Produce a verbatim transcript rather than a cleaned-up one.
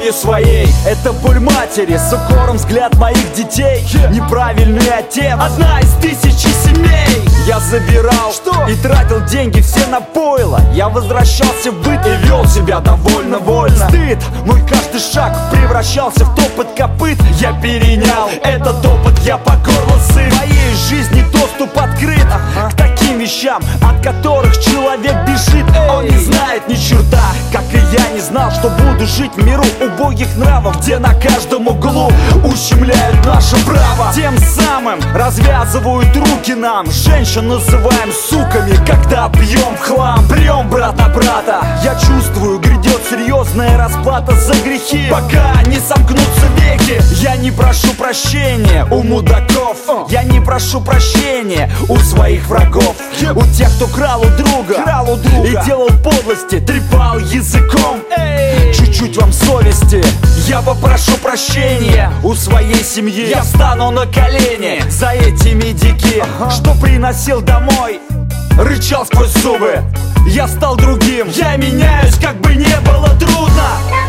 любовью своей. Это боль матери, с укором взгляд моих детей. Неправильный отец, одна из тысячи семей. Я забирал что? И тратил деньги все на пойло. Я возвращался в быт и вел себя довольно вольно. Стыд, мой каждый шаг превращался в топот копыт. Я перенял этот опыт, я по горло сыт. В моей жизни доступ открыт ага. к таким вещам, от которых человек бежит. Эй. Он не знает ни черта, как и я не знал, что буду жить в миру убогих нравов, где на каждом углу ущемляют наше право. Тем самым развязывают руки нам. Женщин называем суками, когда бьем в хлам. Прем брат на брата. Я чувствую, грядет серьезная расплата за грехи, пока не сомкнутся веки. Я не прошу прощения у мудаков, я не прошу прощения у своих врагов, у тех, кто крал у друга, крал у друга и делал подлости, трепал языком. Чуть-чуть вам совести, я попрошу прощения у своей семьи. Я встану на колени за эти медики, ага. что приносил домой, рычал сквозь зубы. Я стал другим, я меняюсь, как бы не было трудно.